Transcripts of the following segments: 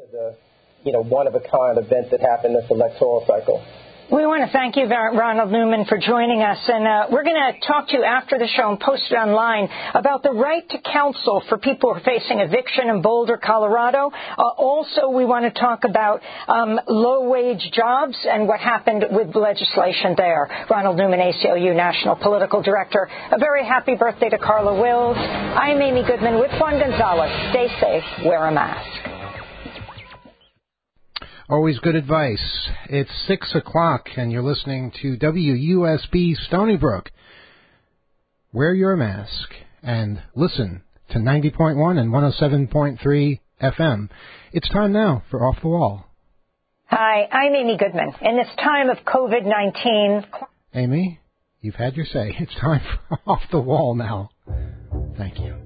the, one-of-a-kind event that happened this electoral cycle. We want to thank you, Ronald Newman, for joining us. And we're going to talk to you after the show and post it online about the right to counsel for people who are facing eviction in Boulder, Colorado. Also, we want to talk about low-wage jobs and what happened with legislation there. Ronald Newman, ACLU National Political Director. A very happy birthday to Carla Wills. I'm Amy Goodman with Juan Gonzalez. Stay safe. Wear a mask. Always good advice. It's 6 o'clock, and you're listening to WUSB Stony Brook. Wear your mask and listen to 90.1 and 107.3 FM. It's time now for Off the Wall. Hi, I'm Amy Goodman. In this time of COVID-19... Amy, you've had your say. It's time for Off the Wall now. Thank you.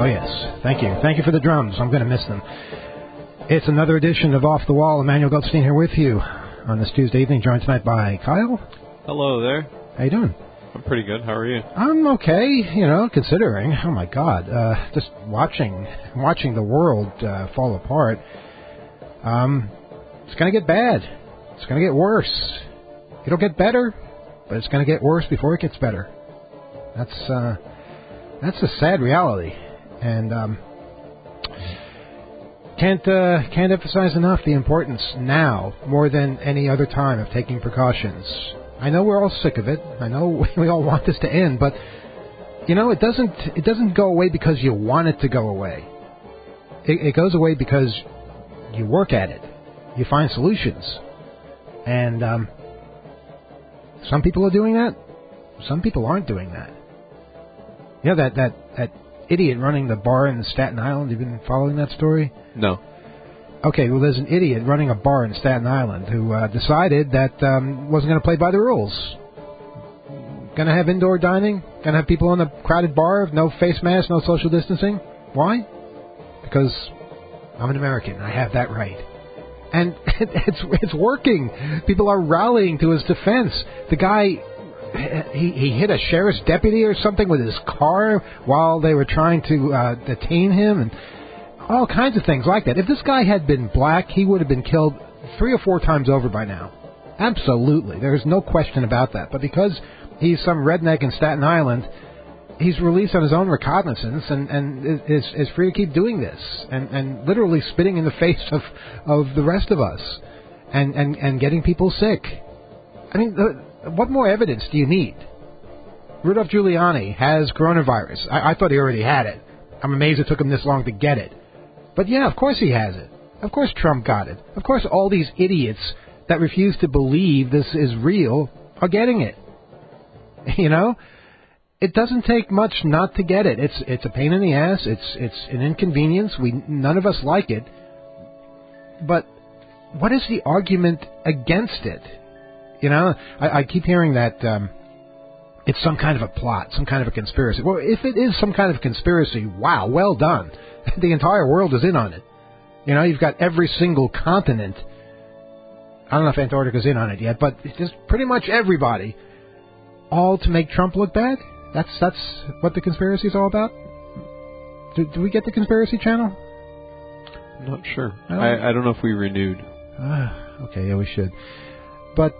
Oh, yes. Thank you. Thank you for the drums. I'm going to miss them. It's another edition of Off the Wall. Emmanuel Goldstein here with you on this Tuesday evening, joined tonight by Kyle. Hello there. How you doing? I'm pretty good. How are you? I'm okay, considering. Oh, my God. Just watching the world fall apart. It's going to get bad. It's going to get worse. It'll get better, but it's going to get worse before it gets better. That's a sad reality. And can't emphasize enough the importance now, more than any other time, of taking precautions. I know we're all sick of it. I know we all want this to end, but it doesn't go away because you want it to go away. It goes away because you work at it. You find solutions. And some people are doing that. Some people aren't doing that. You know that idiot running the bar in Staten Island? You've been following that story? No. Okay, well, there's an idiot running a bar in Staten Island who decided that wasn't going to play by the rules. Going to have indoor dining? Going to have people in a crowded bar, no face mask, no social distancing? Why? Because I'm an American. I have that right. And it's working. People are rallying to his defense. The guy, he hit a sheriff's deputy or something with his car while they were trying to detain him, and all kinds of things like that. If this guy had been black, he would have been killed 3 or 4 times over by now. Absolutely. There's no question about that. But because he's some redneck in Staten Island, he's released on his own recognizance and is free to keep doing this and literally spitting in the face of the rest of us and getting people sick. I mean, what more evidence do you need? Rudolph Giuliani has coronavirus. I thought he already had it. I'm amazed it took him this long to get it. But yeah, of course he has it. Of course Trump got it. Of course all these idiots that refuse to believe this is real are getting it. It doesn't take much not to get it. It's a pain in the ass. It's an inconvenience. None of us like it. But what is the argument against it? I keep hearing that it's some kind of a plot, some kind of a conspiracy. Well, if it is some kind of conspiracy, wow, well done. The entire world is in on it. You've got every single continent. I don't know if Antarctica's in on it yet, but just pretty much everybody, all to make Trump look bad. That's what the conspiracy is all about? Do we get the Conspiracy Channel? I'm not sure. I don't know if we renewed. Okay, yeah, we should. But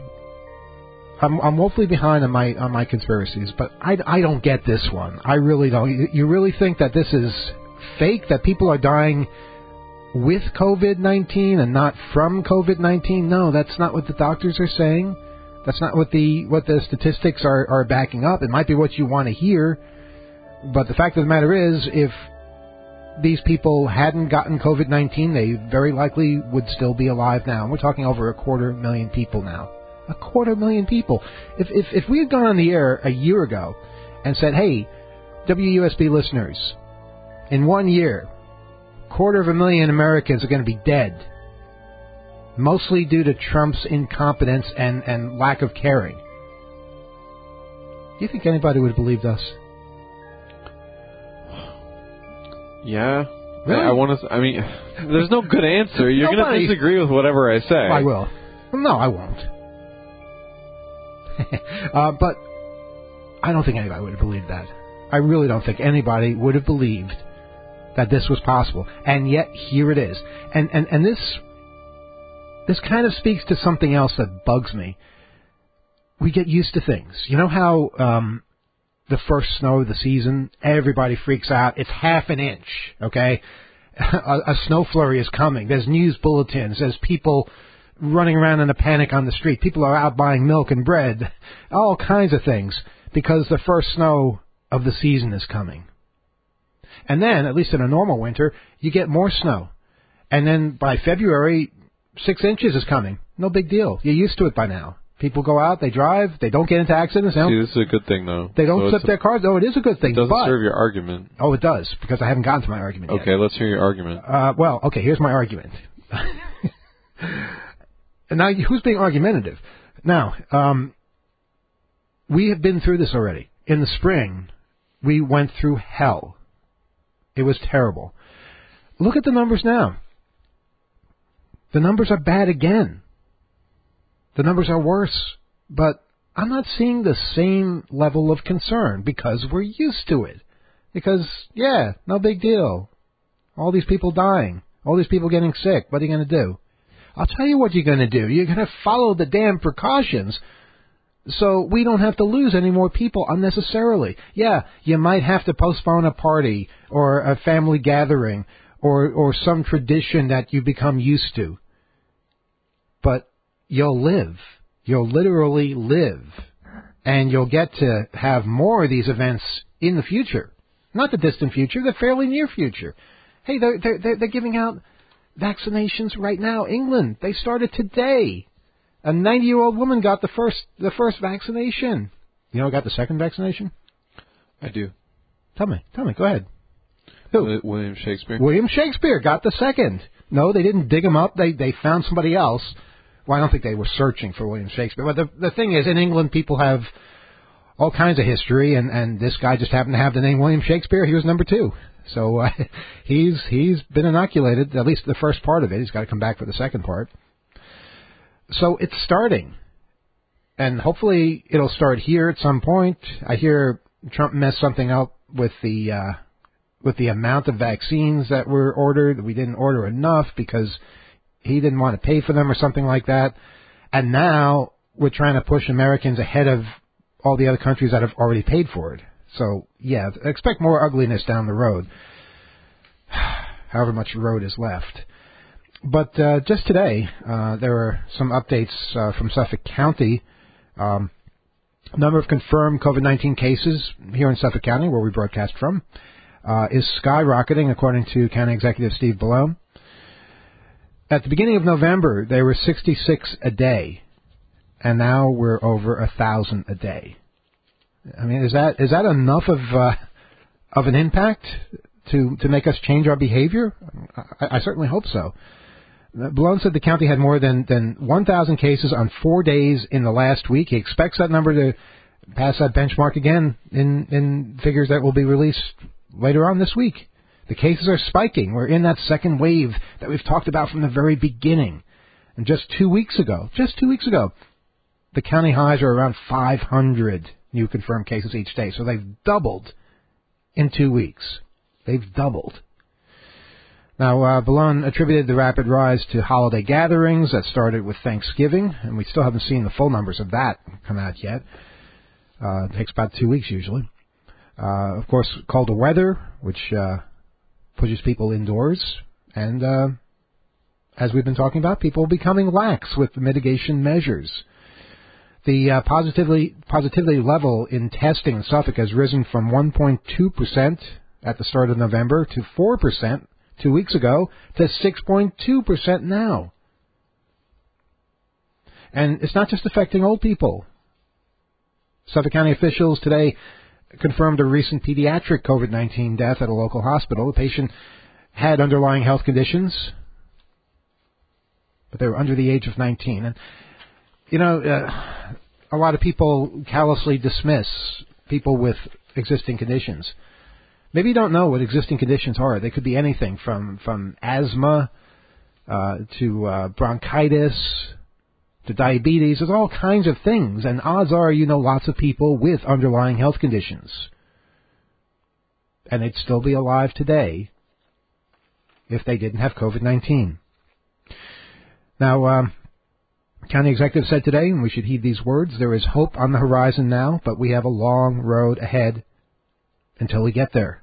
I'm woefully behind on my conspiracies, but I don't get this one. I really don't. You really think that this is fake, that people are dying with COVID-19 and not from COVID-19? No, that's not what the doctors are saying. That's not what the statistics are backing up. It might be what you want to hear, but the fact of the matter is, if these people hadn't gotten COVID-19, they very likely would still be alive now. And we're talking over 250,000 people now. 250,000 people. If we had gone on the air a year ago and said, hey, WUSB listeners, in 1 year, 250,000 Americans are going to be dead, mostly due to Trump's incompetence and lack of caring. Do you think anybody would have believed us? Yeah. Really? I mean, there's no good answer. You're going to disagree with whatever I say. I will. No, I won't. But I don't think anybody would have believed that. I really don't think anybody would have believed that this was possible. And yet, here it is. And this kind of speaks to something else that bugs me. We get used to things. You know how the first snow of the season, everybody freaks out. It's half an inch, okay? A snow flurry is coming. There's news bulletins. There's people running around in a panic on the street. People are out buying milk and bread, all kinds of things, because the first snow of the season is coming. And then, at least in a normal winter, you get more snow. And then by February, 6 inches is coming. No big deal. You're used to it by now. People go out, they drive, they don't get into accidents. See, this is a good thing, though. They don't flip their cars. Oh, it is a good thing. It doesn't serve your argument. Oh, it does, because I haven't gotten to my argument yet. Okay, let's hear your argument. Well, okay, here's my argument. Now, who's being argumentative? Now, we have been through this already. In the spring, we went through hell. It was terrible. Look at the numbers now. The numbers are bad again. The numbers are worse, but I'm not seeing the same level of concern because we're used to it. Because, yeah, no big deal. All these people dying. All these people getting sick. What are you going to do? I'll tell you what you're going to do. You're going to follow the damn precautions so we don't have to lose any more people unnecessarily. Yeah, you might have to postpone a party or a family gathering or some tradition that you become used to. But you'll live. You'll literally live. And you'll get to have more of these events in the future. Not the distant future, the fairly near future. Hey, they're giving out vaccinations right now. England, they started today. A 90-year-old woman got the first vaccination. You know who got the second vaccination? I do. Tell me. Go ahead. Who? William Shakespeare. William Shakespeare got the second. No, they didn't dig him up. They found somebody else. Well, I don't think they were searching for William Shakespeare. But the thing is, in England, people have all kinds of history, and this guy just happened to have the name William Shakespeare. He was number 2. So he's been inoculated, at least the first part of it. He's got to come back for the second part. So it's starting. And hopefully it'll start here at some point. I hear Trump messed something up with the amount of vaccines that were ordered. We didn't order enough because he didn't want to pay for them or something like that. And now we're trying to push Americans ahead of all the other countries that have already paid for it. So, yeah, expect more ugliness down the road, however much road is left. But just today, there were some updates from Suffolk County. Number of confirmed COVID-19 cases here in Suffolk County, where we broadcast from, is skyrocketing, according to County Executive Steve Bellone. At the beginning of November, there were 66 a day, and now we're over 1,000 a day. I mean, is that enough of an impact to make us change our behavior? I certainly hope so. Bellone said the county had more than 1,000 cases on 4 days in the last week. He expects that number to pass that benchmark again in figures that will be released later on this week. The cases are spiking. We're in that second wave that we've talked about from the very beginning. And just 2 weeks ago, the county highs are around 500 new confirmed cases each day. So they've doubled in 2 weeks. They've doubled. Now, Bellone attributed the rapid rise to holiday gatherings that started with Thanksgiving, and we still haven't seen the full numbers of that come out yet. It takes about 2 weeks usually. Of course, colder weather, which pushes people indoors, and as we've been talking about, people becoming lax with the mitigation measures. The positivity level in testing in Suffolk has risen from 1.2% at the start of November to 4% 2 weeks ago to 6.2% now. And it's not just affecting old people. Suffolk County officials today confirmed a recent pediatric COVID-19 death at a local hospital. The patient had underlying health conditions, but they were under the age of 19. And, you know, a lot of people callously dismiss people with existing conditions. Maybe you don't know what existing conditions are. They could be anything from asthma to bronchitis to diabetes. There's all kinds of things, and odds are you know lots of people with underlying health conditions. And they'd still be alive today if they didn't have COVID-19. Now, County Executive said today, and we should heed these words, there is hope on the horizon now, but we have a long road ahead until we get there.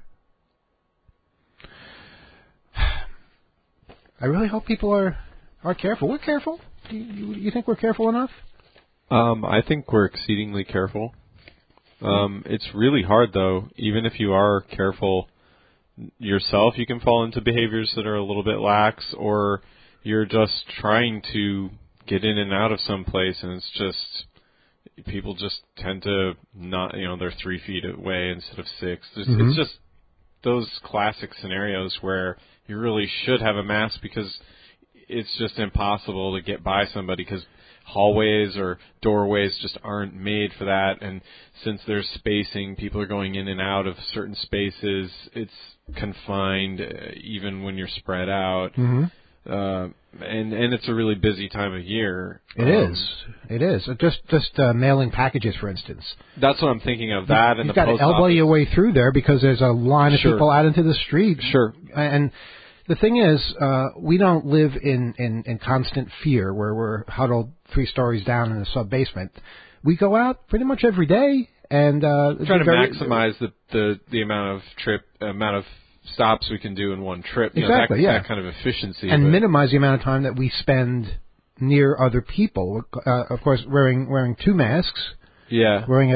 I really hope people are careful. We're careful. You think we're careful enough? I think we're exceedingly careful. It's really hard, though. Even if you are careful yourself, you can fall into behaviors that are a little bit lax, or you're just trying to get in and out of some place, and it's just people just tend to not, they're 3 feet away instead of 6. It's just those classic scenarios where you really should have a mask because it's just impossible to get by somebody because hallways or doorways just aren't made for that. And since there's spacing, people are going in and out of certain spaces. It's confined even when you're spread out. Mm-hmm. And it's a really busy time of year. It is. Just mailing packages, for instance. That's what I'm thinking of. That and You've the got post to elbow office. your way through there because there's a line of people out into the street. Sure. And the thing is, we don't live in constant fear where we're huddled 3 stories down in a sub-basement. We go out pretty much every day and try to maximize the amount of stops we can do in one trip. Exactly, that kind of efficiency. And minimize the amount of time that we spend near other people. Of course, wearing 2 masks. Yeah. Wearing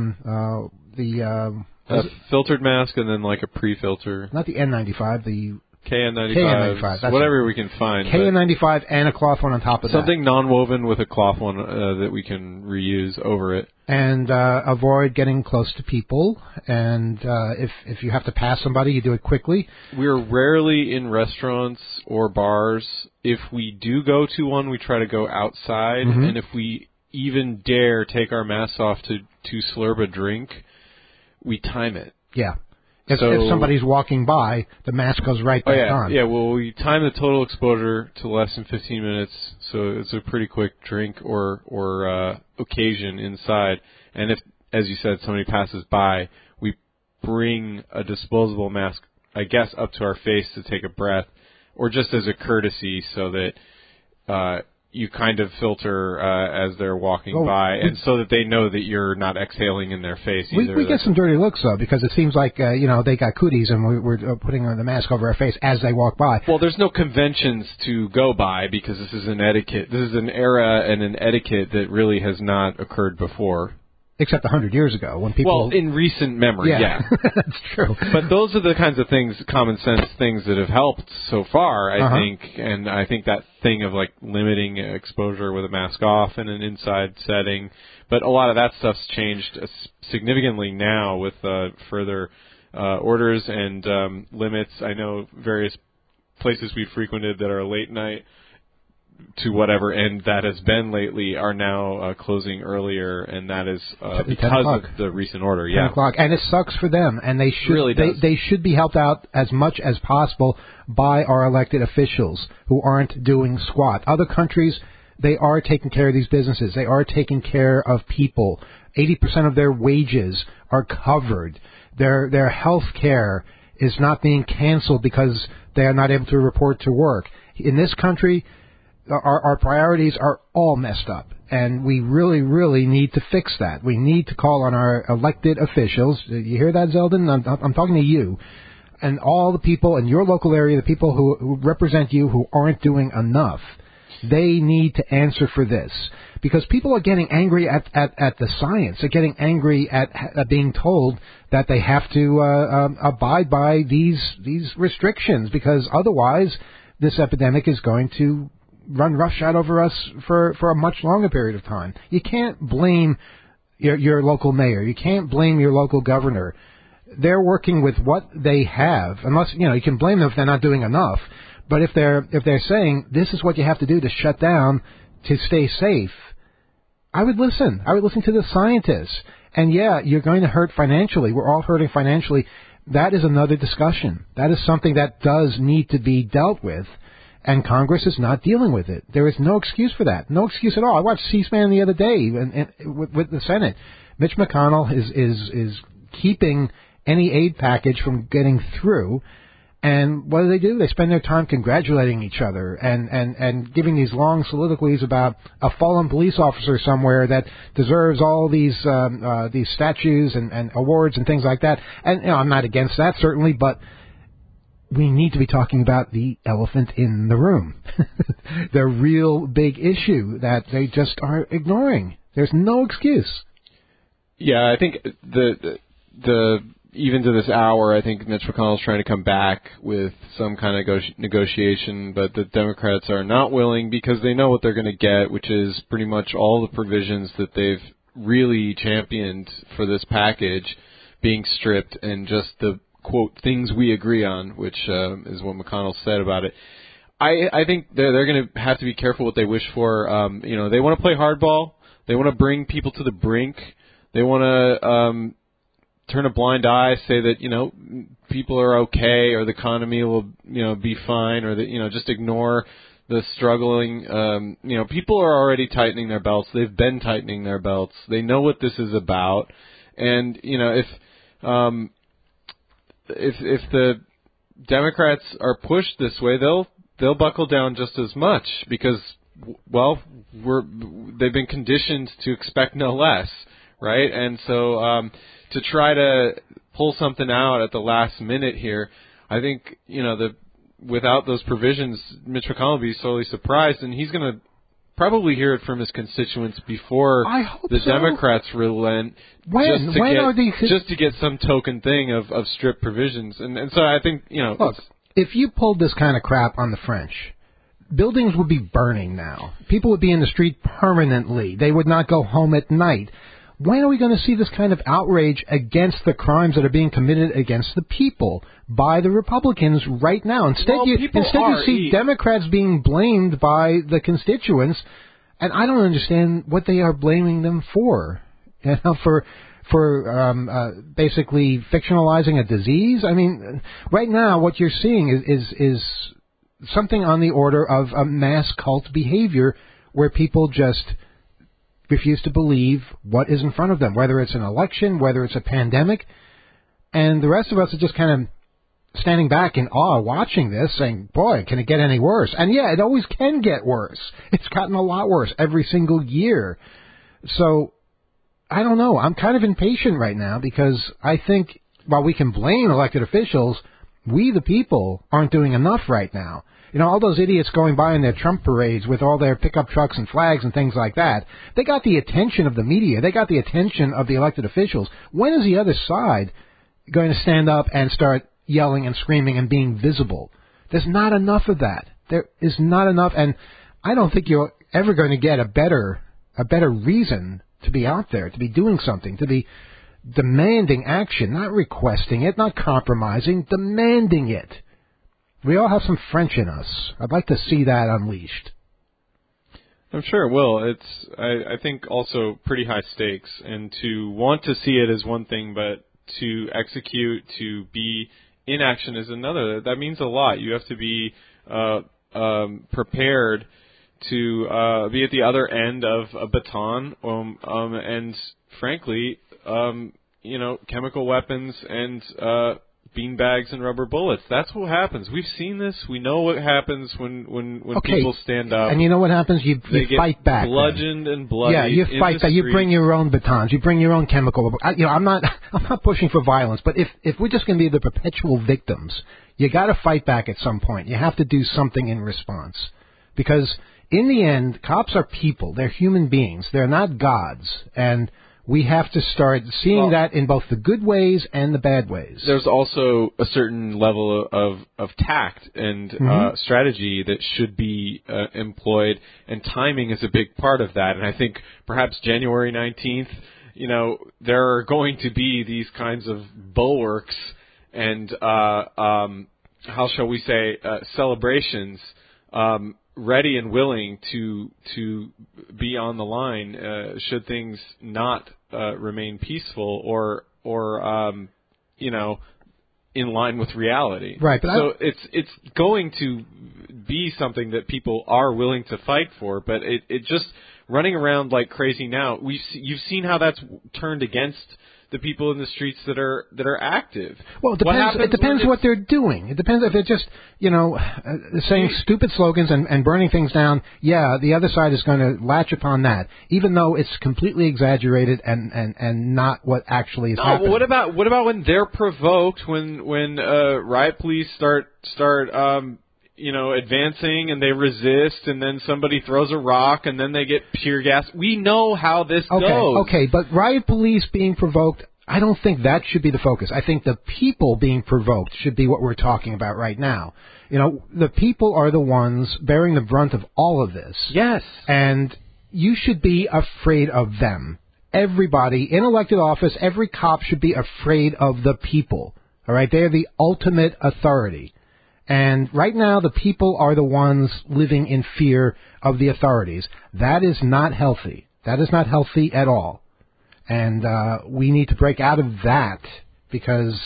a filtered mask and then like a pre-filter. Not the N95, the KN95, whatever we can find. KN95 and a cloth one on top of something non-woven with a cloth one that we can reuse over it. And avoid getting close to people. And if you have to pass somebody, you do it quickly. We're rarely in restaurants or bars. If we do go to one, we try to go outside. Mm-hmm. And if we even dare take our masks off to slurp a drink, we time it. Yeah. If somebody's walking by, the mask goes right back on. Yeah, well, we time the total exposure to less than 15 minutes, so it's a pretty quick drink or occasion inside. And if, as you said, somebody passes by, we bring a disposable mask, I guess, up to our face to take a breath, or just as a courtesy so that you kind of filter as they're walking by, and so that they know that you're not exhaling in their face either. We get some dirty looks, though, because it seems like, they got cooties and we're putting the mask over our face as they walk by. Well, there's no conventions to go by because this is an etiquette. This is an era and an etiquette that really has not occurred before. Except 100 years ago when people... Well, in recent memory, yeah. That's true. But those are the kinds of things, common sense things that have helped so far, I think. And I think that thing of, like, limiting exposure with a mask off in an inside setting. But a lot of that stuff's changed significantly now with further orders and limits. I know various places we've frequented that are late night to whatever end that has been lately are now closing earlier, and that is because of the recent order. 10 o'clock, and it sucks for them, and they should really does. They should be helped out as much as possible by our elected officials who aren't doing squat. Other countries, they are taking care of these businesses. They are taking care of people. 80% of their wages are covered. Their health care is not being canceled because they are not able to report to work. In this country, our priorities are all messed up, and we really, really need to fix that. We need to call on our elected officials. You hear that, Zeldin? I'm talking to you. And all the people in your local area, the people who represent you who aren't doing enough, they need to answer for this. Because people are getting angry at the science. They're getting angry at being told that they have to abide by these restrictions, because otherwise this epidemic is going to run roughshod over us for a much longer period of time. You can't blame your local mayor. You can't blame your local governor. They're working with what they have, unless, you can blame them if they're not doing enough. But if they're saying this is what you have to do to shut down to stay safe, I would listen. I would listen to the scientists. And yeah, you're going to hurt financially. We're all hurting financially. That is another discussion. That is something that does need to be dealt with. And Congress is not dealing with it. There is no excuse for that. No excuse at all. I watched C-SPAN the other day with the Senate. Mitch McConnell is keeping any aid package from getting through. And what do? They spend their time congratulating each other and giving these long soliloquies about a fallen police officer somewhere that deserves all these statues and awards and things like that. And I'm not against that, certainly, but we need to be talking about the elephant in the room, the real big issue that they just are ignoring. There's no excuse. Yeah, I think the even to this hour, I think Mitch McConnell's trying to come back with some kind of negotiation, but the Democrats are not willing because they know what they're going to get, which is pretty much all the provisions that they've really championed for this package being stripped, and just the quote, things we agree on, which is what McConnell said about it. I think they're going to have to be careful what they wish for. They want to play hardball. They want to bring people to the brink. They want to turn a blind eye, say that people are okay, or the economy will be fine, or that just ignore the struggling. People are already tightening their belts. They've been tightening their belts. They know what this is about, and if the Democrats are pushed this way, they'll buckle down just as much because, they've been conditioned to expect no less, right? And so to try to pull something out at the last minute here, I think without those provisions, Mitch McConnell will be sorely surprised, and he's going to probably hear it from his constituents before the Democrats relent. Just to get some token thing of strict provisions, and so I think Look, if you pulled this kind of crap on the French, buildings would be burning now. People would be in the street permanently. They would not go home at night. When are we going to see this kind of outrage against the crimes that are being committed against the people by the Republicans right now? Instead, you see Democrats being blamed by the constituents, and I don't understand what they are blaming them for. For basically fictionalizing a disease. I mean, right now what you're seeing is something on the order of a mass cult behavior where people just refuse to believe what is in front of them, whether it's an election, whether it's a pandemic. And the rest of us are just kind of standing back in awe watching this, saying, boy, can it get any worse? And yeah, it always can get worse. It's gotten a lot worse every single year. So, I don't know. I'm kind of impatient right now because I think while we can blame elected officials, we the people aren't doing enough right now. All those idiots going by in their Trump parades with all their pickup trucks and flags and things like that, they got the attention of the media. They got the attention of the elected officials. When is the other side going to stand up and start yelling and screaming and being visible? There's not enough of that. There is not enough, and I don't think you're ever going to get a better reason to be out there, to be doing something, to be demanding action, not requesting it, not compromising, demanding it. We all have some French in us. I'd like to see that unleashed. I'm sure it will. It's, I think, also pretty high stakes. And to want to see it is one thing, but to execute, to be in action is another. That means a lot. You have to be prepared to be at the other end of a baton, and frankly, chemical weapons and beanbags and rubber bullets. That's what happens. We've seen this. We know what happens when people stand up. And you know what happens? You fight back. Bludgeoned and bloody. Yeah, you fight back. You bring your own batons. You bring your own chemical. I'm not pushing for violence, but if we're just going to be the perpetual victims, you got to fight back at some point. You have to do something in response, because in the end, cops are people. They're human beings. They're not gods, and we have to start seeing that in both the good ways and the bad ways. There's also a certain level of tact and strategy that should be employed, and timing is a big part of that. And I think perhaps January 19th, there are going to be these kinds of bulwarks and, how shall we say, celebrations ready and willing to be on the line should things not remain peaceful or in line with reality. Right. But so it's going to be something that people are willing to fight for, but it just running around like crazy now. You've seen how that's turned against the people in the streets that are active. Well, it depends what they're doing. It depends if they're just, saying stupid slogans and burning things down. Yeah, the other side is going to latch upon that, even though it's completely exaggerated and not what actually is happening. What about when they're provoked, when riot police start advancing and they resist, and then somebody throws a rock, and then they get tear gas. We know how this goes. Okay, but riot police being provoked, I don't think that should be the focus. I think the people being provoked should be what we're talking about right now. The people are the ones bearing the brunt of all of this. Yes. And you should be afraid of them. Everybody in elected office, every cop should be afraid of the people. All right? They're the ultimate authority. And right now, the people are the ones living in fear of the authorities. That is not healthy. That is not healthy at all. And we need to break out of that, because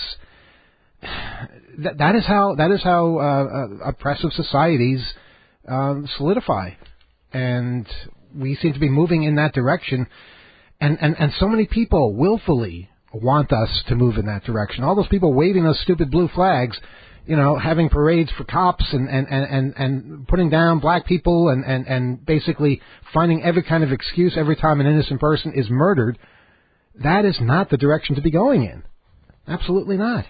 that is how oppressive societies solidify. And we seem to be moving in that direction. And so many people willfully want us to move in that direction. All those people waving those stupid blue flags, having parades for cops and putting down black people and basically finding every kind of excuse every time an innocent person is murdered, that is not the direction to be going in. Absolutely not.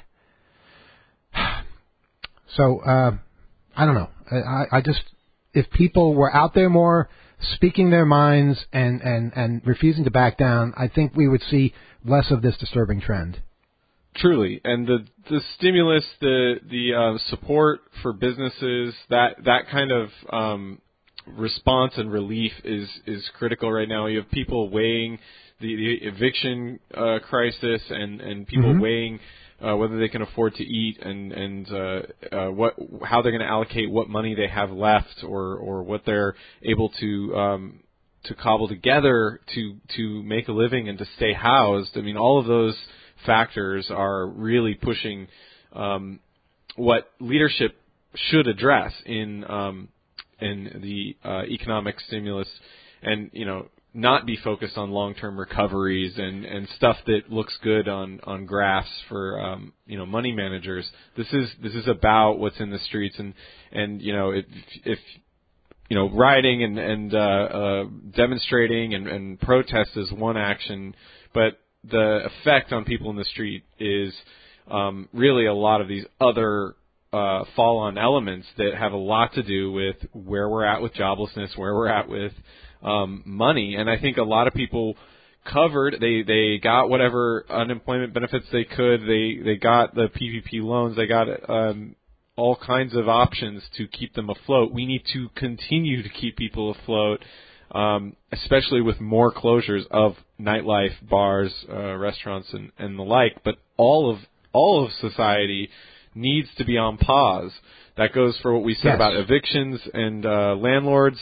So, I don't know. I just, if people were out there more, speaking their minds and refusing to back down, I think we would see less of this disturbing trend. Truly, and the stimulus, the support for businesses, that kind of response and relief is critical right now. You have people weighing the eviction crisis and people weighing whether they can afford to eat and how they're going to allocate what money they have left or what they're able to cobble together to make a living and to stay housed. I mean, all of those factors are really pushing what leadership should address in the economic stimulus, and not be focused on long-term recoveries and stuff that looks good on graphs for money managers. This is about what's in the streets, and if rioting and demonstrating and protest is one action, but the effect on people in the street is really a lot of these other fall-on elements that have a lot to do with where we're at with joblessness, where we're at with money. And I think a lot of people covered, they got whatever unemployment benefits they could, they got the PPP loans, they got all kinds of options to keep them afloat. We need to continue to keep people afloat, especially with more closures of nightlife, bars, restaurants, and the like. But all of society needs to be on pause. That goes for what we said about evictions and landlords,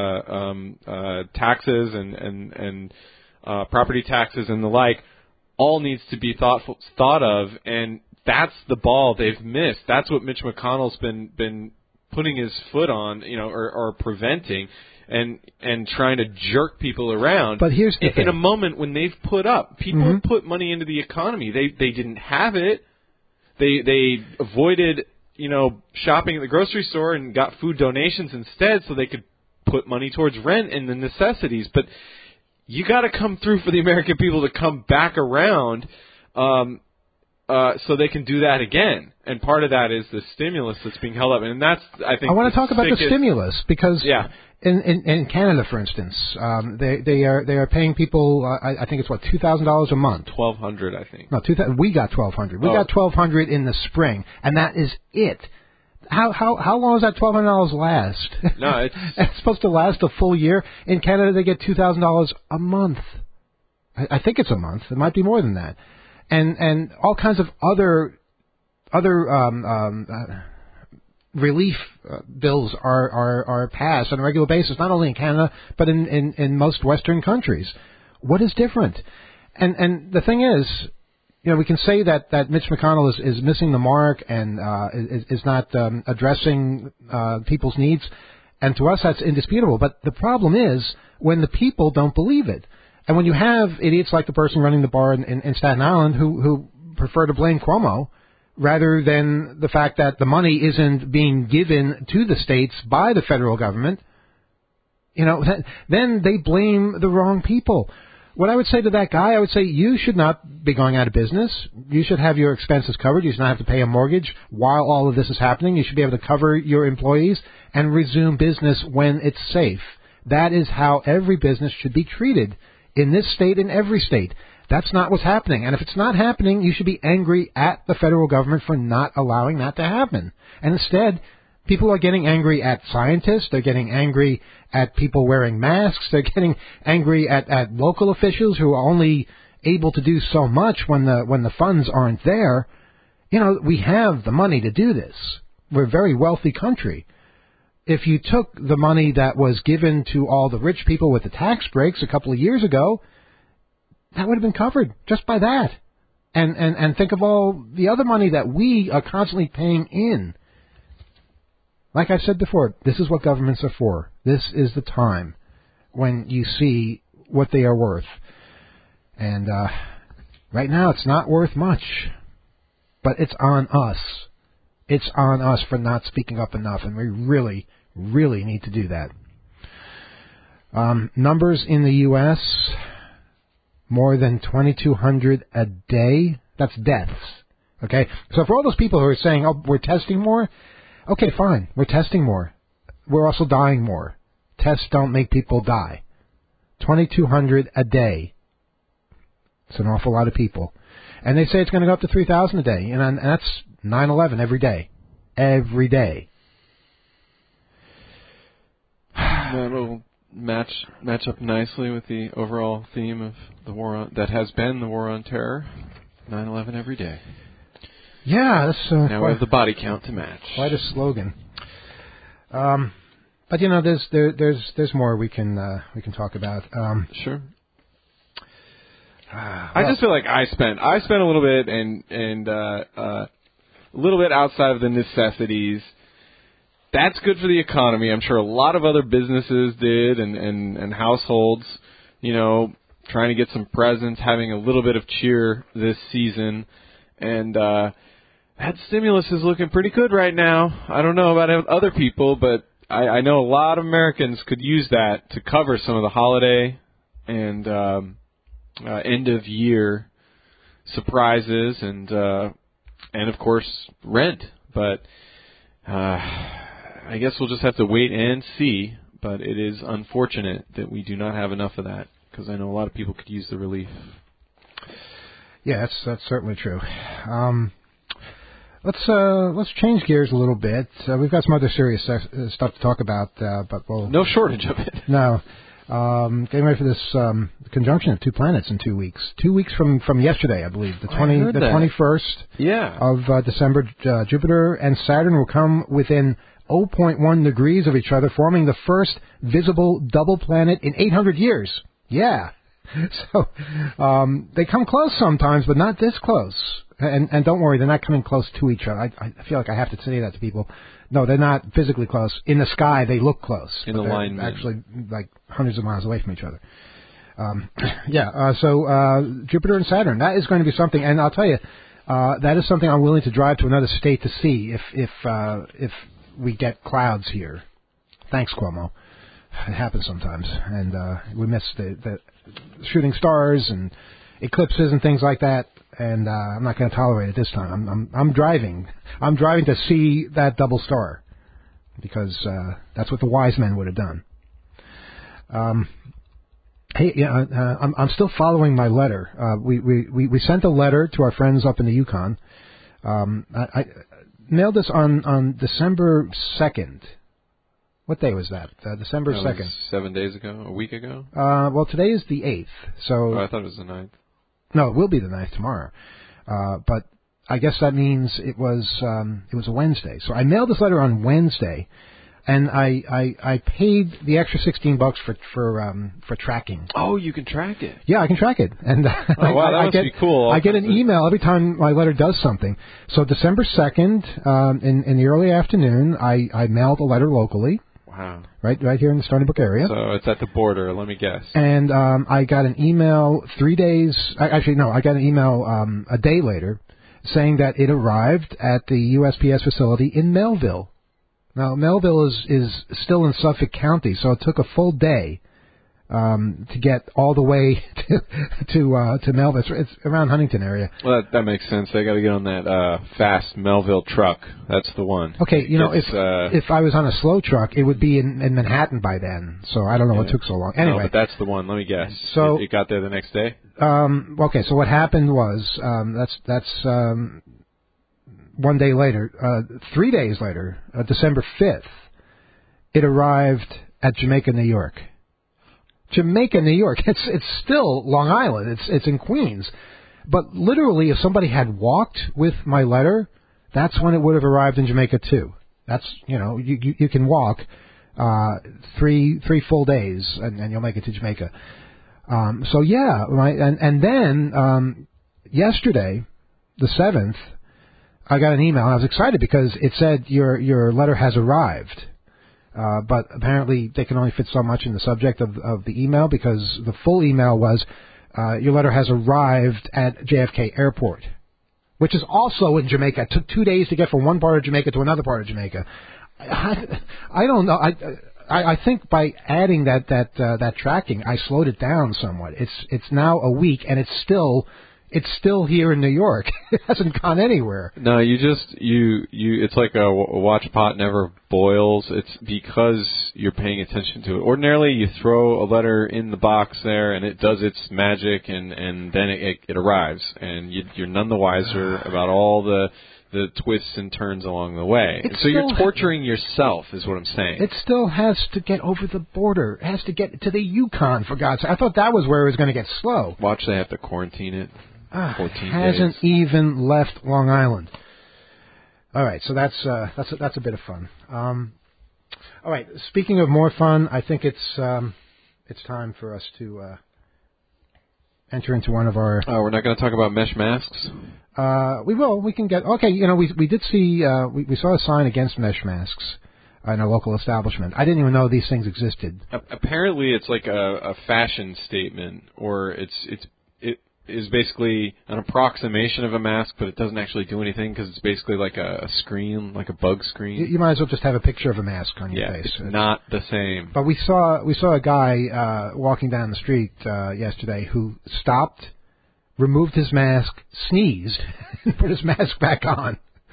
taxes and property taxes and the like. All needs to be thought of, and that's the ball they've missed. That's what Mitch McConnell's been putting his foot on, or preventing, and trying to jerk people around. But here's the thing. In a moment when they've put up, people put money into the economy. They didn't have it. They avoided shopping at the grocery store and got food donations instead, so they could put money towards rent and the necessities. But you got to come through for the American people to come back around, so they can do that again. And part of that is the stimulus that's being held up, and that's, I think, I want to talk about the stimulus because in Canada, for instance, they are paying people. I think it's $2,000 a month. $1,200, I think. No, we got $1,200. We got $1,200 in the spring, and that is it. How long does that $1,200 last? No, it's supposed to last a full year. In Canada, they get $2,000 a month. I think it's a month. It might be more than that, and all kinds of other relief bills are passed on a regular basis, not only in Canada but in most Western countries. What is different? And the thing is, we can say that Mitch McConnell is missing the mark and is not addressing people's needs, and to us that's indisputable. But the problem is when the people don't believe it, and when you have idiots like the person running the bar in Staten Island who prefer to blame Cuomo rather than the fact that the money isn't being given to the states by the federal government, then they blame the wrong people. What I would say to that guy, I would say you should not be going out of business. You should have your expenses covered. You should not have to pay a mortgage while all of this is happening. You should be able to cover your employees and resume business when it's safe. That is how every business should be treated in this state, in every state. That's not what's happening. And if it's not happening, you should be angry at the federal government for not allowing that to happen. And instead, people are getting angry at scientists. They're getting angry at people wearing masks. They're getting angry at local officials who are only able to do so much when the funds aren't there. We have the money to do this. We're a very wealthy country. If you took the money that was given to all the rich people with the tax breaks a couple of years ago, that would have been covered just by that. And think of all the other money that we are constantly paying in. Like I've said before, this is what governments are for. This is the time when you see what they are worth. And right now it's not worth much. But it's on us. It's on us for not speaking up enough, and we really, really need to do that. Numbers in the U.S., more than 2,200 a day. That's deaths. Okay? So for all those people who are saying, oh, we're testing more, okay, fine. We're testing more. We're also dying more. Tests don't make people die. 2,200 a day. It's an awful lot of people. And they say it's going to go up to 3,000 a day. And that's 9/11 every day. Every day. That'll match up nicely with the overall theme of the war on, that has been the war on terror. 9/11 every day. Yeah, that's now we have the body count to match. Quite a slogan. But you know, there's more we can talk about. Sure. I just feel like I spent a little bit and a little bit outside of the necessities. That's good for the economy. I'm sure a lot of other businesses did and households, you know, trying to get some presents, having a little bit of cheer this season. And that stimulus is looking pretty good right now. I don't know about other people, but I know a lot of Americans could use that to cover some of the holiday and end of year surprises and of course rent. But I guess we'll just have to wait and see. But it is unfortunate that we do not have enough of that, because I know a lot of people could use the relief. Yeah, that's certainly true. Let's change gears a little bit. We've got some other serious stuff to talk about, but we'll no shortage of it. No. Getting ready for this conjunction of two planets in 2 weeks. 2 weeks from yesterday, I believe, the 21st of December. Jupiter and Saturn will come within 0.1 degrees of each other, forming the first visible double planet in 800 years. Yeah. So they come close sometimes, but not this close. And don't worry, they're not coming close to each other. I feel like I have to say that to people. No, they're not physically close. In the sky, they look close. In alignment. They're actually like hundreds of miles away from each other. So Jupiter and Saturn, that is going to be something. And I'll tell you, that is something I'm willing to drive to another state to see if we get clouds here. Thanks, Cuomo. It happens sometimes. And we miss the shooting stars and eclipses and things like that. And I'm not going to tolerate it this time. I'm driving. I'm driving to see that double star, because that's what the wise men would have done. I'm still following my letter. We sent a letter to our friends up in the Yukon. I mailed this on December 2nd. What day was that? December 2nd. 7 days ago, a week ago? Well, today is the 8th. So I thought it was the 9th. No, it will be the 9th tomorrow. But I guess that means it was a Wednesday. So I mailed this letter on Wednesday, and I paid the extra $16 for tracking. Oh, you can track it. Yeah, I can track it. And oh, wow, that must be cool. I get an email every time my letter does something. So December 2nd, in the early afternoon, I mailed a letter locally. Wow. Right here in the Stony Brook area. So it's at the border, let me guess. And I got an email 3 days... Actually, no, I got an email a day later saying that it arrived at the USPS facility in Melville. Now, Melville is still in Suffolk County, so it took a full day to get all the way to Melville. It's around Huntington area. Well, that makes sense. They got to get on that fast Melville truck. That's the one. Okay, if I was on a slow truck, it would be in Manhattan by then. So I don't know what took so long. Anyway, no, but that's the one. Let me guess. So it got there the next day. Okay, so what happened was that's 1 day later, 3 days later, December 5th, it arrived at Jamaica, New York. Jamaica, New York. It's still Long Island. It's in Queens. But literally, if somebody had walked with my letter, that's when it would have arrived in Jamaica too. That's, you can walk 3 full days and you'll make it to Jamaica. So yeah, and then yesterday, the 7th, I got an email. I was excited because it said your letter has arrived. But apparently they can only fit so much in the subject of the email, because the full email was, your letter has arrived at JFK Airport, which is also in Jamaica. It took 2 days to get from one part of Jamaica to another part of Jamaica. I don't know. I think by adding that tracking, I slowed it down somewhat. It's now a week, and it's still here in New York. It hasn't gone anywhere. No, you it's like a watch pot never boils. It's because you're paying attention to it. Ordinarily, you throw a letter in the box there, and it does its magic, and then it arrives, and you're none the wiser about all the twists and turns along the way. So you're torturing yourself, is what I'm saying. It still has to get over the border. It has to get to the Yukon, for God's sake. I thought that was where it was going to get slow. Watch, they have to quarantine it. 14 hasn't days. even left Long Island. All right, so that's a bit of fun. All right, speaking of more fun, I think it's time for us to enter into one of our. We're not going to talk about mesh masks. We will. We can get. Okay, we did see. We saw a sign against mesh masks in a local establishment. I didn't even know these things existed. Apparently, it's like a fashion statement, or it is basically an approximation of a mask, but it doesn't actually do anything because it's basically like a screen, like a bug screen. You might as well just have a picture of a mask on your face. It's not the same. But we saw a guy walking down the street yesterday who stopped, removed his mask, sneezed, and put his mask back on.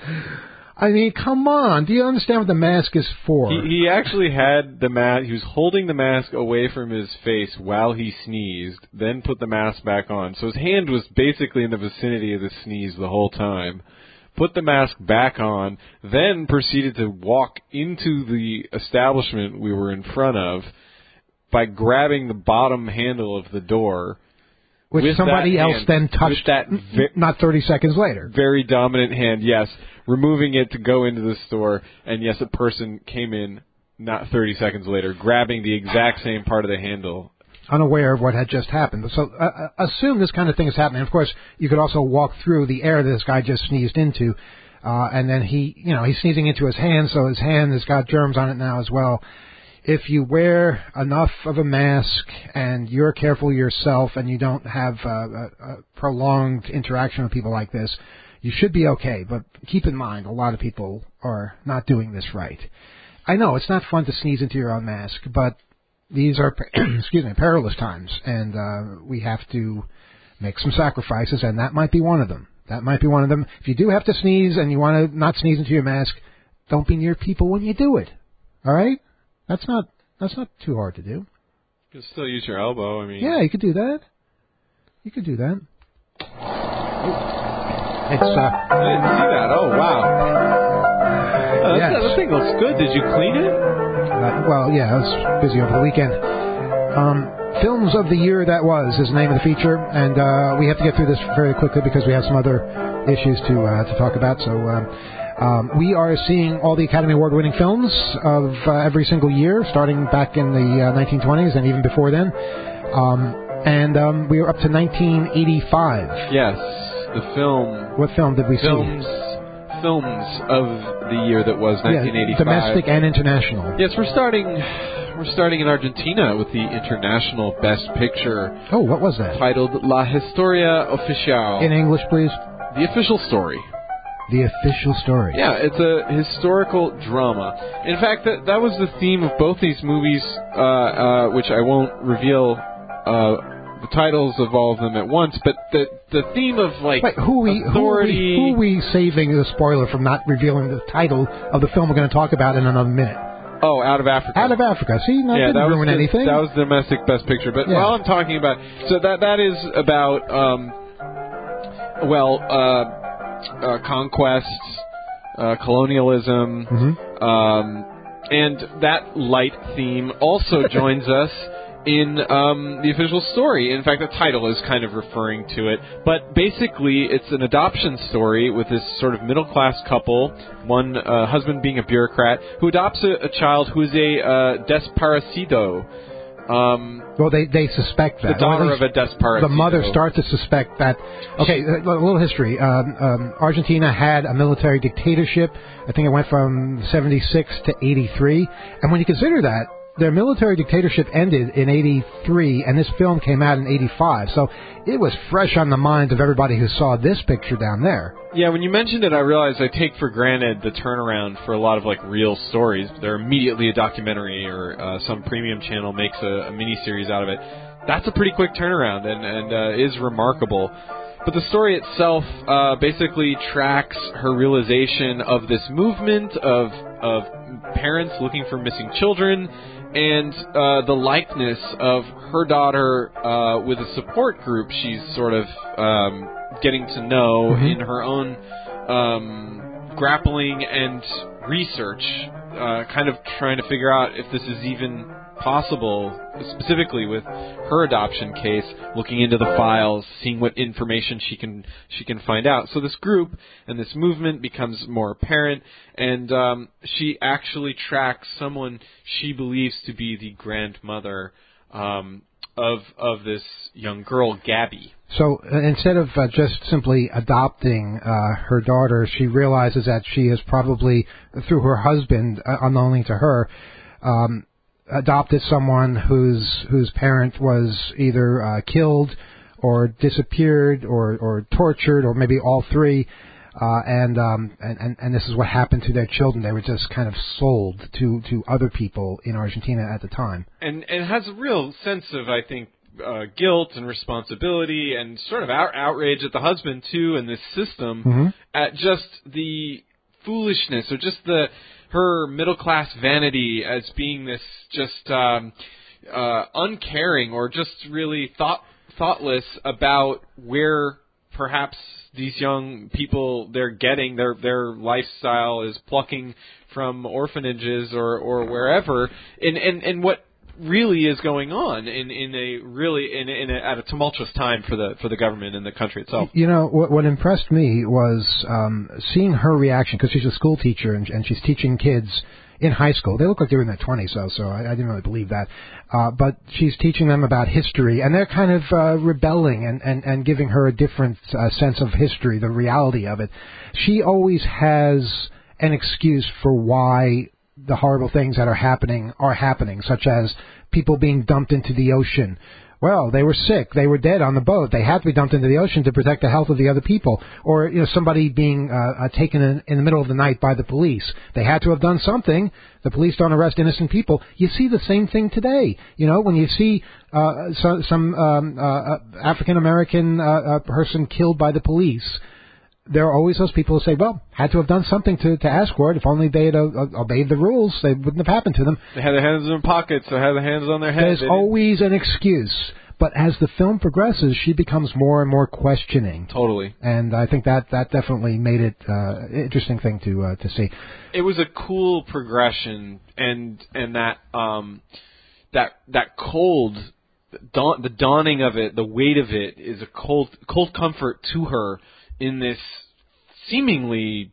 I mean, come on. Do you understand what the mask is for? He actually had the mask. He was holding the mask away from his face while he sneezed, then put the mask back on. So his hand was basically in the vicinity of the sneeze the whole time. Put the mask back on, then proceeded to walk into the establishment we were in front of by grabbing the bottom handle of the door. Which somebody else then touched not 30 seconds later. Very dominant hand, yes. Removing it to go into the store, and yes, a person came in not 30 seconds later, grabbing the exact same part of the handle. Unaware of what had just happened. So assume this kind of thing is happening. Of course, you could also walk through the air that this guy just sneezed into, and then he's sneezing into his hand, so his hand has got germs on it now as well. If you wear enough of a mask and you're careful yourself and you don't have a prolonged interaction with people like this, you should be okay. But keep in mind, a lot of people are not doing this right. I know it's not fun to sneeze into your own mask, but these are perilous times, and we have to make some sacrifices, and that might be one of them. If you do have to sneeze and you want to not sneeze into your mask, don't be near people when you do it. All right? That's not too hard to do. You can still use your elbow. I mean, yeah, you could do that. I didn't see that. Oh, wow. Yes. That thing looks good. Did you clean it? Well, yeah, I was busy over the weekend. Films of the Year That Was is the name of the feature, and we have to get through this very quickly because we have some other issues to talk about. So we are seeing all the Academy Award-winning films of every single year, starting back in the 1920s and even before then. And we are up to 1985. Yes, the film. What film did we see? Films of the year that was 1985. Yeah, domestic and international. Yes, we're starting in Argentina with the International Best Picture. Oh, what was that? Titled La Historia Oficial. In English, please. The Official Story. The Official Story. Yeah, it's a historical drama. In fact, that was the theme of both these movies, which I won't reveal the titles of all of them at once, but the theme of, like, authority... Who are we saving the spoiler from not revealing the title of the film we're going to talk about in another minute? Oh, Out of Africa. Out of Africa. See, didn't ruin anything. That was domestic Best Picture. But while I'm talking about... So that is about, conquests, colonialism, and that light theme also joins us in the official story. In fact, the title is kind of referring to it. But basically, it's an adoption story with this sort of middle-class couple, one husband being a bureaucrat, who adopts a child who is a desparecido. Well, they suspect that. The daughter of a desparecido. The mother starts to suspect that. Okay, a little history. Argentina had a military dictatorship. I think it went from 76 to 83. And when you consider that, their military dictatorship ended in 83, and this film came out in 85. So it was fresh on the minds of everybody who saw this picture down there. Yeah, when you mentioned it, I realized I take for granted the turnaround for a lot of, like, real stories. They're immediately a documentary, or some premium channel makes a miniseries out of it. That's a pretty quick turnaround and is remarkable. But the story itself basically tracks her realization of this movement of parents looking for missing children, and the likeness of her daughter with a support group she's sort of getting to know in her own grappling and research, kind of trying to figure out if this is even possible, specifically with her adoption case, looking into the files, seeing what information she can find out. So this group and this movement becomes more apparent, and she actually tracks someone she believes to be the grandmother of this young girl, Gabby. So instead of just simply adopting her daughter, she realizes that she is probably, through her husband, unknowingly to her, adopted someone whose parent was either killed or disappeared or tortured, or maybe all three, and this is what happened to their children. They were just kind of sold to other people in Argentina at the time. And has a real sense of, I think, guilt and responsibility and sort of outrage at the husband too, and this system, at just the foolishness or just her middle-class vanity as being this just uncaring or just really thoughtless about where perhaps these young people they're getting their lifestyle is plucking from orphanages or wherever, and what really is going on at a tumultuous time for the government and the country itself. You know, what impressed me was seeing her reaction, because she's a school teacher and she's teaching kids in high school. They look like they're in their 20s, so I didn't really believe that. But she's teaching them about history, and they're kind of rebelling and giving her a different sense of history, the reality of it. She always has an excuse for why the horrible things that are happening, such as people being dumped into the ocean. Well, they were sick. They were dead on the boat. They had to be dumped into the ocean to protect the health of the other people. Or, somebody being taken in the middle of the night by the police. They had to have done something. The police don't arrest innocent people. You see the same thing today. When you see some African-American person killed by the police, there are always those people who say, well, had to have done something to ask for it. If only they had obeyed the rules, they wouldn't have happened to them. They had their hands in their pockets. They had their hands on their heads. There's always an excuse. But as the film progresses, she becomes more and more questioning. Totally. And I think that definitely made it an interesting thing to see. It was a cool progression, and that cold, the dawning of it, the weight of it, is a cold comfort to her in this seemingly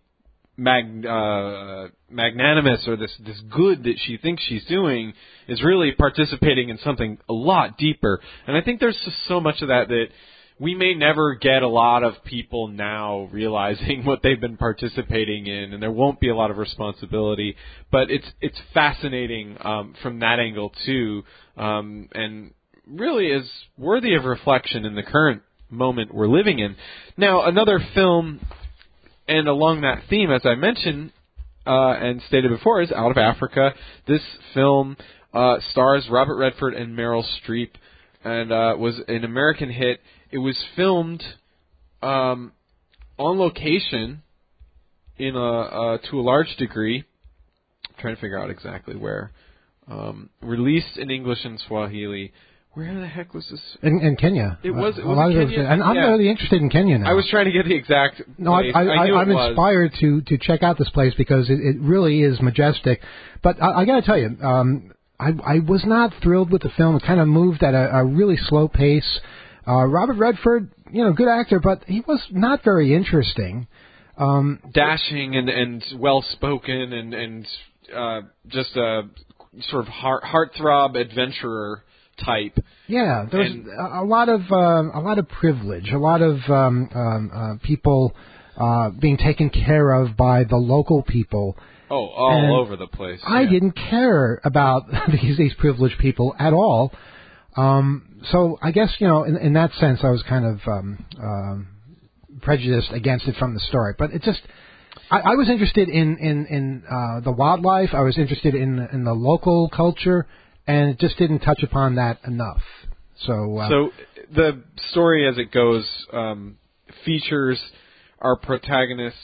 magnanimous, or this good that she thinks she's doing, is really participating in something a lot deeper. And I think there's just so much of that we may never get a lot of people now realizing what they've been participating in, and there won't be a lot of responsibility. But it's fascinating from that angle too, and really is worthy of reflection in the current moment we're living in. Now, another film, and along that theme, as I mentioned and stated before, is Out of Africa. This film stars Robert Redford and Meryl Streep, and was an American hit. It was filmed on location to a large degree. I'm trying to figure out exactly where. Released in English and Swahili. Where the heck was this? In Kenya. It was in Kenya. And I'm really interested in Kenya now. I was trying to get the exact place. No, I'm inspired to check out this place because it really is majestic. But I got to tell you, I was not thrilled with the film. It kind of moved at a really slow pace. Robert Redford, good actor, but he was not very interesting. Dashing and well-spoken and just a sort of heartthrob adventurer type. Yeah, there's a lot of privilege, a lot of people being taken care of by the local people. Oh, all over the place. Yeah. I didn't care about these privileged people at all. So I guess, in that sense, I was kind of prejudiced against it from the start. But it just, I was interested in the wildlife. I was interested in the local culture, and it just didn't touch upon that enough. So the story, as it goes, features our protagonist,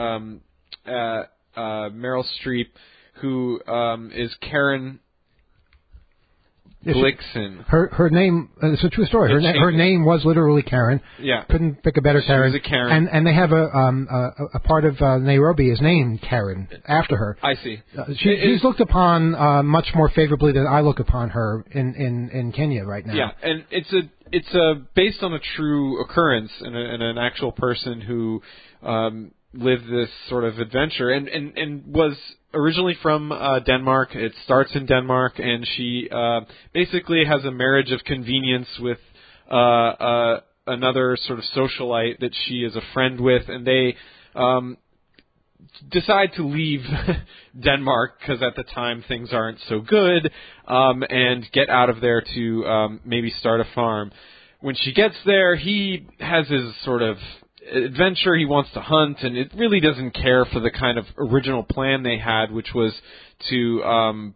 Meryl Streep, who is Karen Blixen. Her name, it's a true story. Her name was literally Karen. Yeah. Couldn't pick a better Karen. She was a Karen. And they have a part of Nairobi is named Karen after her. I see. She's looked upon much more favorably than I look upon her in Kenya right now. Yeah, and it's based on a true occurrence and an actual person who lived this sort of adventure and was originally from Denmark. It starts in Denmark, and she basically has a marriage of convenience with another sort of socialite that she is a friend with, and they decide to leave Denmark because at the time things aren't so good, and get out of there to maybe start a farm. When she gets there, he has his sort of adventure. He wants to hunt, and it really doesn't care for the kind of original plan they had, which was to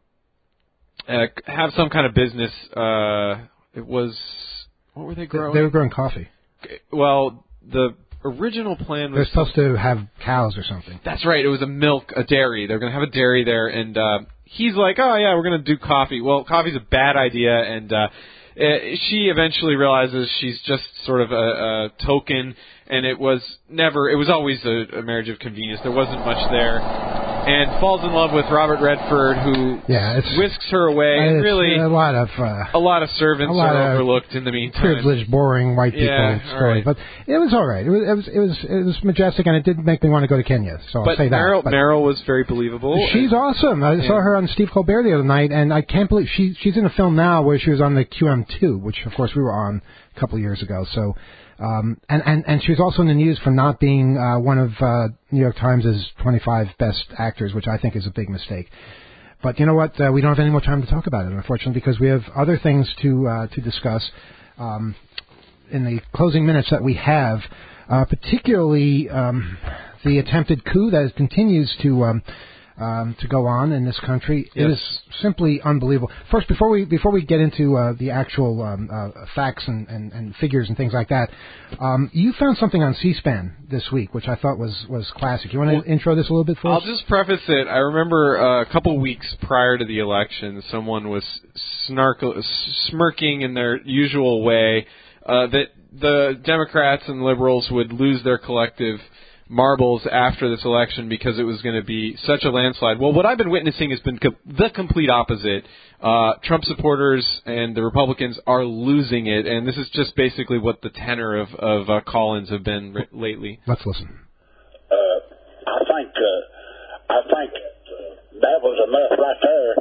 have some kind of business. It was, what were they growing? They were growing coffee. Well, the original plan was they're supposed to have cows or something. That's right. It was a dairy. They're going to have a dairy there, and he's like, oh yeah, we're going to do coffee. Well, coffee's a bad idea, and she eventually realizes she's just sort of a token, and it was always a marriage of convenience. There wasn't much there. And falls in love with Robert Redford, who whisks her away. And really, a lot of servants are overlooked in the meantime. Privileged, boring white people story, right. But it was all right. It was majestic, and it did make me want to go to Kenya. So I'll say that. Meryl was very believable. She's awesome. I saw her on Steve Colbert the other night, and I can't believe she's in a film now where she was on the QM2, which of course we were on a couple of years ago. So. And she was also in the news for not being one of New York Times' 25 best actors, which I think is a big mistake. But you know what? We don't have any more time to talk about it, unfortunately, because we have other things to discuss in the closing minutes that we have, particularly the attempted coup that continues to go on in this country. Yes. It is simply unbelievable. First, before we get into the actual facts and figures and things like that, you found something on C-SPAN this week, which I thought was classic. You want to intro this a little bit for us? I'll just preface it. I remember a couple weeks prior to the election, someone was smirking in their usual way that the Democrats and liberals would lose their collective marbles after this election because it was going to be such a landslide. Well, what I've been witnessing has been the complete opposite. Trump supporters and the Republicans are losing it, and this is just basically what the tenor of call-ins have been lately. Let's listen. I think that was enough right there.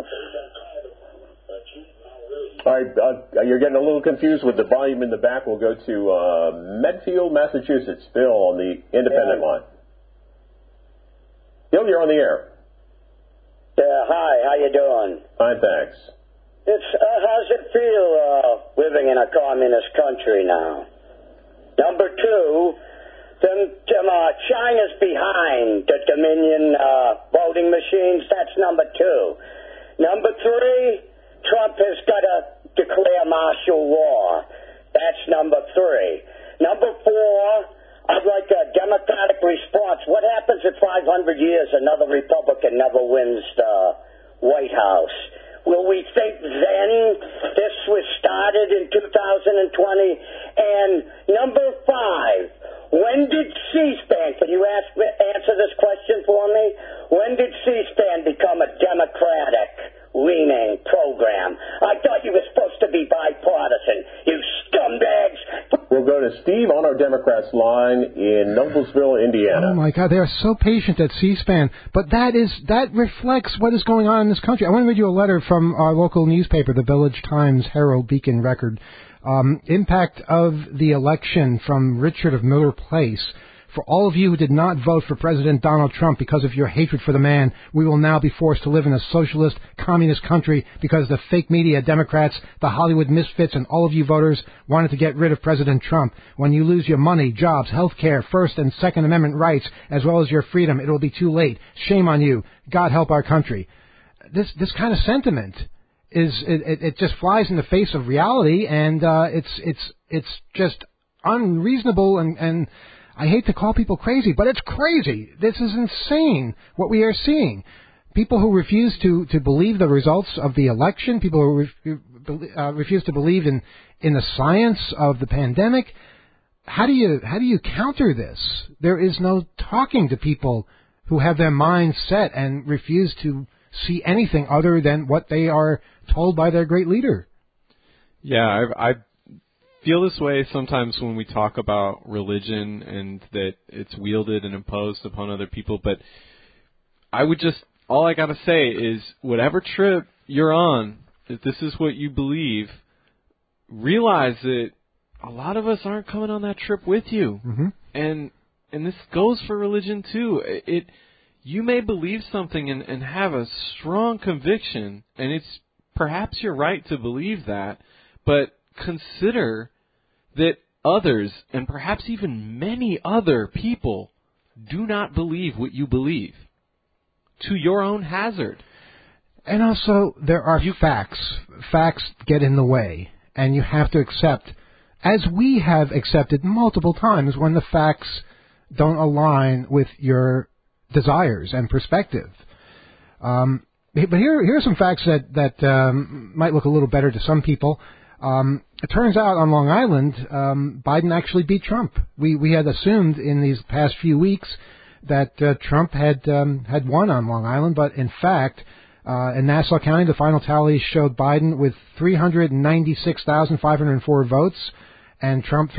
All right, you're getting a little confused with the volume in the back. We'll go to Medfield, Massachusetts. Bill on the independent line. Bill, you're on the air. Yeah, hi. How you doing? Fine, thanks. How's it feel living in a communist country now? Number two, China's behind the Dominion voting machines. That's number two. Number three, Trump has got to declare martial law. That's number three. Number four, I'd like a democratic response. What happens in 500 years another Republican never wins the White House? Will we think then this was started in 2020? And number five, when did C-SPAN, can you answer this question for me? When did C-SPAN become a democratic-leaning program? line in Noblesville, Indiana. Oh my God, they are so patient at C-SPAN, but that reflects what is going on in this country. I want to read you a letter from our local newspaper, the Village Times Herald Beacon Record. Impact of the election from Richard of Miller Place. For all of you who did not vote for President Donald Trump because of your hatred for the man, we will now be forced to live in a socialist, communist country because the fake media, Democrats, the Hollywood misfits, and all of you voters wanted to get rid of President Trump. When you lose your money, jobs, health care, First and Second Amendment rights, as well as your freedom, it will be too late. Shame on you. God help our country. This kind of sentiment it just flies in the face of reality, and it's just unreasonable and I hate to call people crazy, but it's crazy. This is insane what we are seeing. People who refuse to believe the results of the election, people who refuse to believe in the science of the pandemic. How do you counter this? There is no talking to people who have their minds set and refuse to see anything other than what they are told by their great leader. Yeah, I feel this way sometimes when we talk about religion and that it's wielded and imposed upon other people, but all I gotta say is whatever trip you're on, if this is what you believe, realize that a lot of us aren't coming on that trip with you. Mm-hmm. And this goes for religion too. You may believe something and have a strong conviction, and it's perhaps you're right to believe that, but consider that others, and perhaps even many other people, do not believe what you believe, to your own hazard. And also, there are facts. Facts get in the way, and you have to accept, as we have accepted multiple times, when the facts don't align with your desires and perspective. But here are some facts that might look a little better to some people. It turns out on Long Island, Biden actually beat Trump. We had assumed in these past few weeks that Trump had won on Long Island, but in fact, in Nassau County, the final tally showed Biden with 396,504 votes, and Trump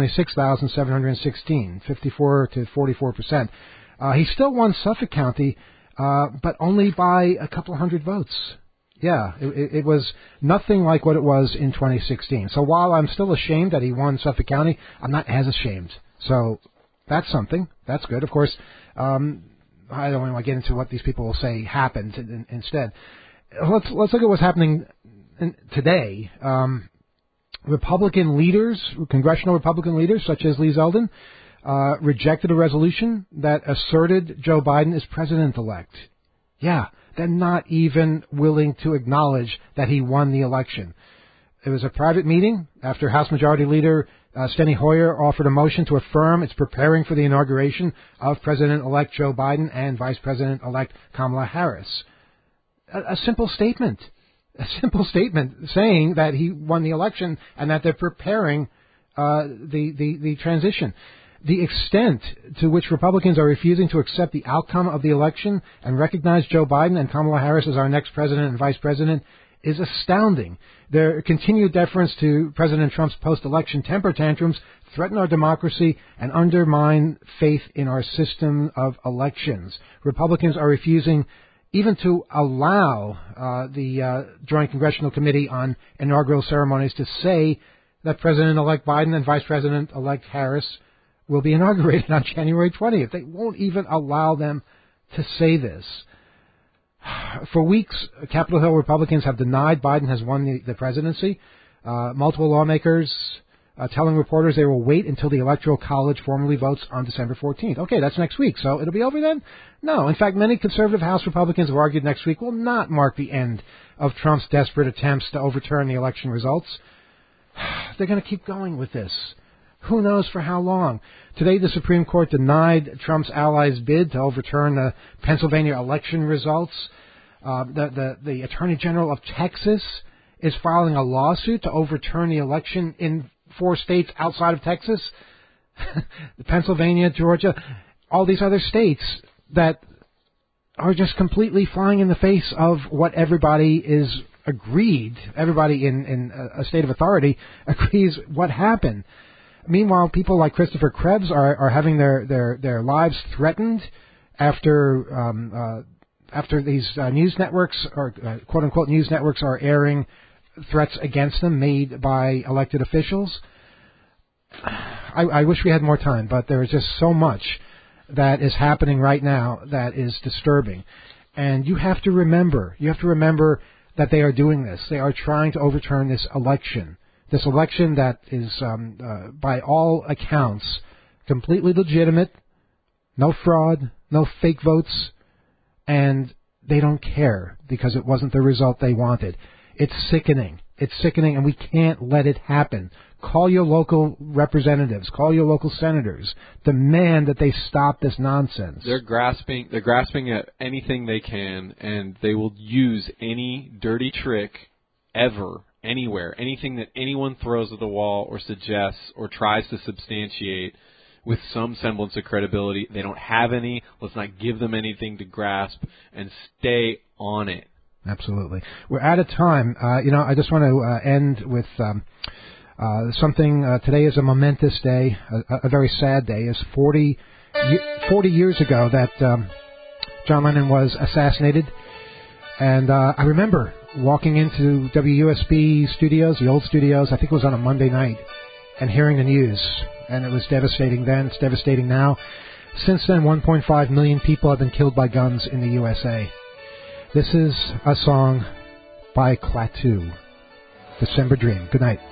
326,716, 54 to 44%. He still won Suffolk County, but only by a couple hundred votes. Yeah, it was nothing like what it was in 2016. So while I'm still ashamed that he won Suffolk County, I'm not as ashamed. So that's something. That's good. Of course, I don't want to get into what these people will say happened instead. Let's look at what's happening today. Republican leaders, congressional Republican leaders such as Lee Zeldin, rejected a resolution that asserted Joe Biden as president-elect. Yeah. They're not even willing to acknowledge that he won the election. It was a private meeting after House Majority Leader Steny Hoyer offered a motion to affirm it's preparing for the inauguration of President-elect Joe Biden and Vice President-elect Kamala Harris. A simple statement saying that he won the election and that they're preparing the transition. The extent to which Republicans are refusing to accept the outcome of the election and recognize Joe Biden and Kamala Harris as our next president and vice president is astounding. Their continued deference to President Trump's post-election temper tantrums threaten our democracy and undermine faith in our system of elections. Republicans are refusing even to allow the Joint Congressional Committee on Inaugural Ceremonies to say that President-elect Biden and Vice President-elect Harris will be inaugurated on January 20th. They won't even allow them to say this. For weeks, Capitol Hill Republicans have denied Biden has won the presidency. Multiple lawmakers telling reporters they will wait until the Electoral College formally votes on December 14th. Okay, that's next week, so it'll be over then? No. In fact, many conservative House Republicans have argued next week will not mark the end of Trump's desperate attempts to overturn the election results. They're going to keep going with this. Who knows for how long? Today, the Supreme Court denied Trump's allies' bid to overturn the Pennsylvania election results. The Attorney General of Texas is filing a lawsuit to overturn the election in 4 states outside of Texas. Pennsylvania, Georgia, all these other states that are just completely flying in the face of what everybody is agreed. Everybody in a state of authority agrees what happened. Meanwhile, people like Christopher Krebs are having their lives threatened after these news networks, or quote-unquote news networks, are airing threats against them made by elected officials. I wish we had more time, but there is just so much that is happening right now that is disturbing. And you have to remember that they are doing this. They are trying to overturn this election that is, by all accounts, completely legitimate, no fraud, no fake votes, and they don't care because it wasn't the result they wanted. It's sickening. It's sickening, and we can't let it happen. Call your local representatives. Call your local senators. Demand that they stop this nonsense. They're grasping at anything they can, and they will use any dirty trick ever, anywhere, anything that anyone throws at the wall or suggests or tries to substantiate with some semblance of credibility. They don't have any. Let's not give them anything to grasp, and stay on it. Absolutely. We're out of time. I just want to end with something. Today is a momentous day, a very sad day. It's 40 years ago that John Lennon was assassinated. And I remember walking into WUSB studios, the old studios, I think it was on a Monday night, and hearing the news. And it was devastating then. It's devastating now. Since then, 1.5 million people have been killed by guns in the USA. This is a song by Klaatu, December Dream. Good night.